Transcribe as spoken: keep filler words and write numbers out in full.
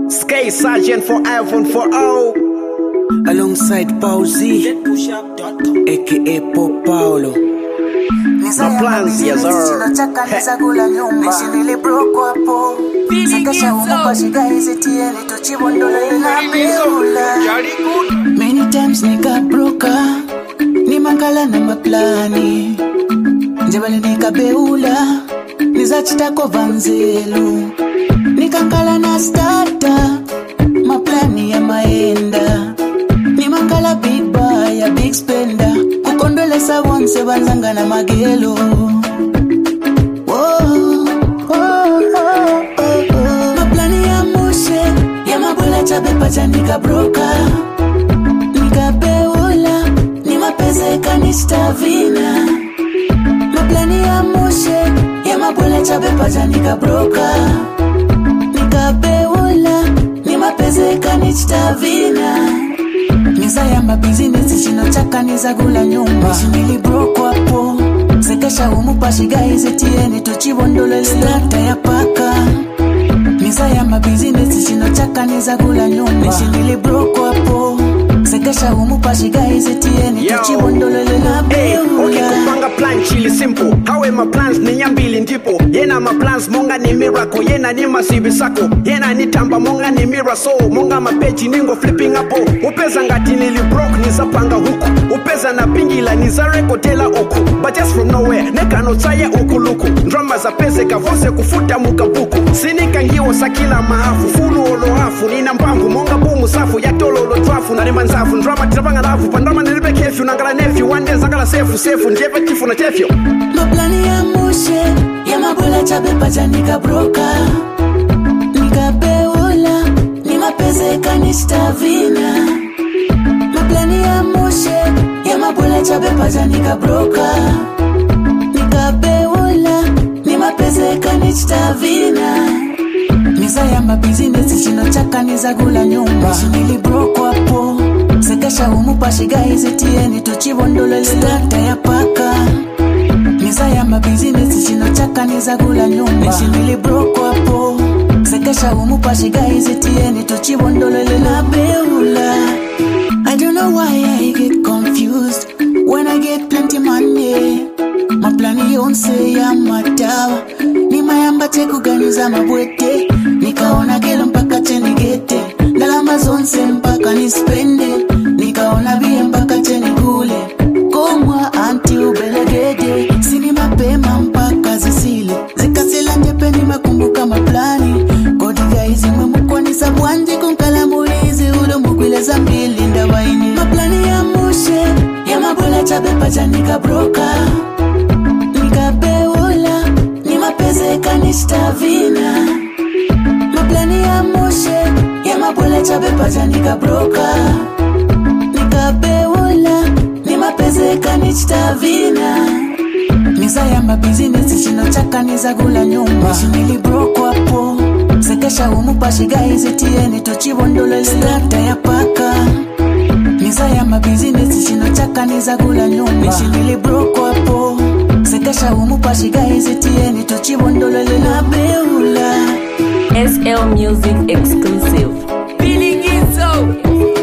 Skate Sergeant for iPhone for O. Alongside Pauzi, aka Pop Paulo. No plans, yes sir. Many times nika broka, ni mangala na maplani. Njebale nika beula, nizachita kwa vanzelu. Nikangala na starter, maplani ya maenda. Ni mangala big buyer, big spender. Kukondolesa wonse banzanga na magelo. Oh, oh, oh, oh, oh. Maplani ya mushe, ya mabula chabepa cha nika broka. Nika beula, ni mapeze kanista vina. Maplani ya mushe, ya mabula chabepa cha nika broka. Nika beula, ni mapeze kanista vina. Niza ya mabusiness chino chaka niza gula nyumba. Nishimili broke wapo sekesha umupa shiga hizi tieni tuchibondole lata ya paka. Niza ya mabusiness chino chaka niza gula nyumba. Nishimili broke wapo sekesha umupa shiga hizi tieni tuchibondole lata Hey, okay, kupanga plan chili simple. Hawe ma plans ni nyambili ndipo. Yena ma plans monga ni miracle. Yena ni masibi sako. Yena ni tamba monga ni mira so. Monga mapechi ningo flipping apo. Upeza ngati nili broke nizapanga huku. Upeza na pingila nizareko tela oku. But just from nowhere neka no tsaye ukuluku. Drama za pese kavose kufuta mukabuku. Sinika ngiwo sakila maafu. Fulu olo hafu. Nina mbangu monga bumu safu. Yatolo olo drafu. Nari manzafu. Drama tirabanga lafu. Pandama nilibe kefyu. Nangala nefyu. One day zangala sefu sefu. Njeve tifu na tefyo. Maplani ya mushe, ya mabula chabepa cha nika broka. Nika beula, ni mapeze kanista vina. Maplani ya mushe, ya mabula chabepa cha nika broka. Nika beula, ni mapeze kanista vina. Niza ya mabusiness chino chaka niza gula nyumba. Nishimili broke wapo sekesha umupa shiga hizi tieni tuchibondole lata ya paka. Niza ya mabusiness chino chaka niza gula nyumba. Nishimili broke wapo sekesha umupa shiga hizi tieni tuchibondole lata beula. I don't know why I get confused when I get plenty money. Maplani yonse ya matawa ni mayamba teku ganiza mabwete. Nikaona kelo mpaka cheni gete. Ndalama zonse mpaka nispende. Nikaona bie mpaka cheni gule. Komwa anti ubelegede. Sini mapema mpaka zisile. Zikasila njepe ni makumbuka maplani. Kodiga hizi mwemukwa ni sabwanje. Kunkala mulizi ulo mugwile za mbili ndawaini. Maplani ya mushe, ya mabula chabepa cha nika broka. Nika beula, ni mapeze kanista vina. Maplani ya mushe, ya mabula chabepa cha nika broka. Nika beula, ni mapeze kanista vina. Niza ya mabusiness chino chaka niza gula nyumba. Nishimili broke wapo sekesha umupa shiga hizi tieni tuchibondole lata ya paka. Niza ya mabusiness chino chaka niza gula nyumba. Nishimili broke wapo sekesha umupa shiga hizi tieni tuchibondole lata beula. S L Music exclusive. Feeling it so.